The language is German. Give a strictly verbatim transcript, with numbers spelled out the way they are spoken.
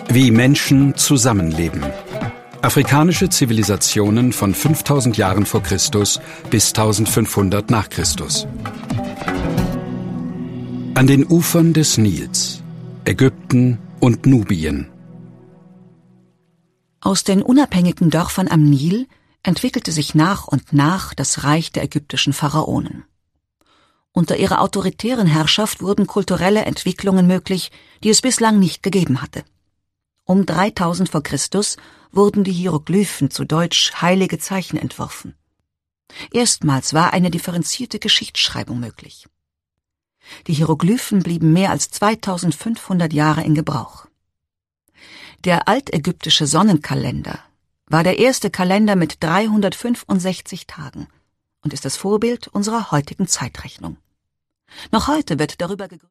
Wie Menschen zusammenleben. Afrikanische Zivilisationen von fünftausend Jahren vor Christus bis eintausendfünfhundert nach Christus. An den Ufern des Nils, Ägypten und Nubien. Aus den unabhängigen Dörfern am Nil entwickelte sich nach und nach das Reich der ägyptischen Pharaonen. Unter ihrer autoritären Herrschaft wurden kulturelle Entwicklungen möglich, die es bislang nicht gegeben hatte. Um dreitausend vor Christus wurden die Hieroglyphen, zu Deutsch heilige Zeichen, entworfen. Erstmals war eine differenzierte Geschichtsschreibung möglich. Die Hieroglyphen blieben mehr als zweitausendfünfhundert Jahre in Gebrauch. Der altägyptische Sonnenkalender war der erste Kalender mit dreihundertfünfundsechzig Tagen und ist das Vorbild unserer heutigen Zeitrechnung. Noch heute wird darüber gegründet.